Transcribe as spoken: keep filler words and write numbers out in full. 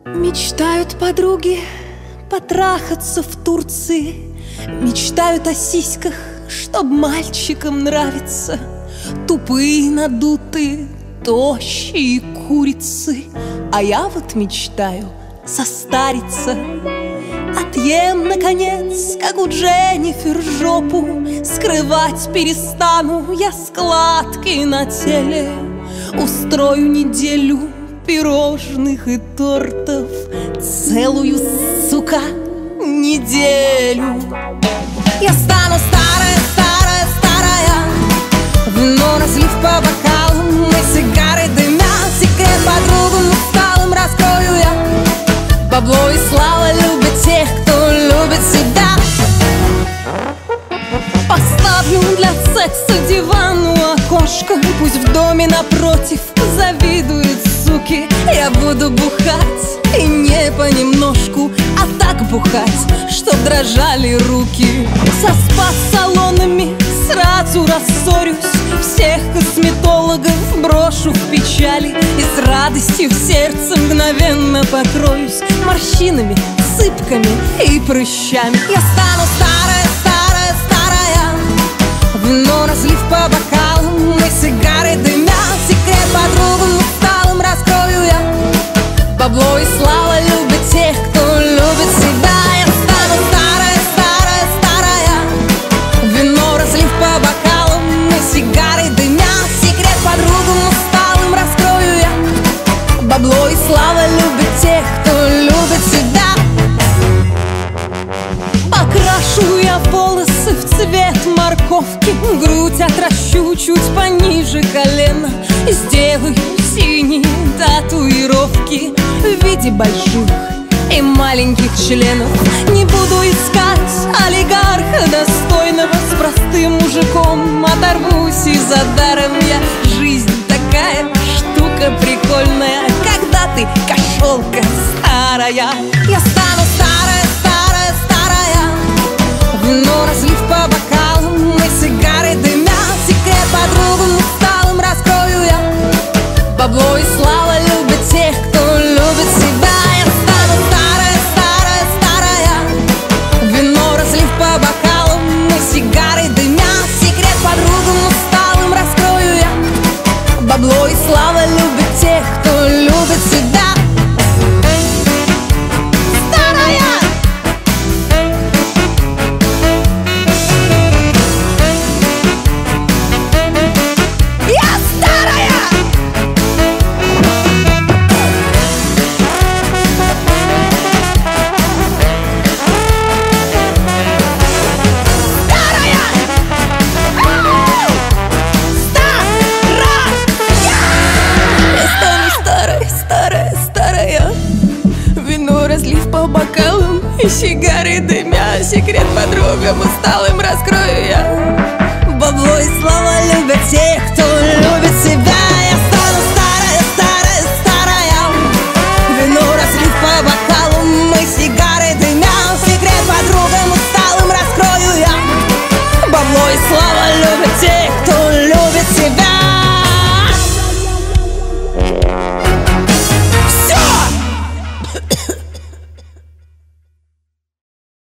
Мечтают подруги потрахаться в Турции, мечтают о сиськах, чтоб мальчикам нравиться. Тупые, надутые, тощие курицы. А я вот мечтаю состариться. Отъем, наконец, как у Дженнифер, жопу. Скрывать перестану я складки на теле. Устрою неделю пирожных и тортов, целую, сука, неделю. Я стану старая, старая, старая, вино разлив по бокалам, мы сигары дымят, секрет подругам усталым раскрою я. Бабло и слава любят тех, кто любит себя. Поставлю для секса диван у окошка, пусть в доме напротив завидуют суки. Я буду бухать и не понемножку, а так бухать, чтоб дрожали руки. Со спа-салонами сразу рассорюсь, всех косметологов брошу в печали и с радостью в сердце мгновенно покроюсь морщинами, сыпками и прыщами. Я стану старая, старая, старая, вино разлив по бокалам, мы сигары дымят, секрет подругам усталым раскрою я. Бабло и слава любят тех, кто любит себя. Я стану старая, старая, старая, вино разлив по бокалам, мы сигары дымят, секрет подругам усталым раскрою я. Бабло и слава любят тех, кто любит себя. Покрашу я волосы в цвет морковки, грудь отращу чуть пониже колена и сделаю синие татуировки в виде больших и маленьких членов. Не буду искать олигарха достойного, с простым мужиком оторвусь и за даром я. Жизнь такая штука прикольная, когда ты кошелка старая. Я стану старая, старая, старая, вино разлив по бокалам, мы сигары дымят, секрет подругам усталым раскрою я. Бабло и слава любят тех, кто любит себя. Я стану старая, старая, старая, вино разлив по бокалам, мы сигары дымят, секрет подругам усталым раскрою я. Бабло и слава любят тех, кто любит себя. Разлив по бокалам и сигары дымя, секрет подругам устал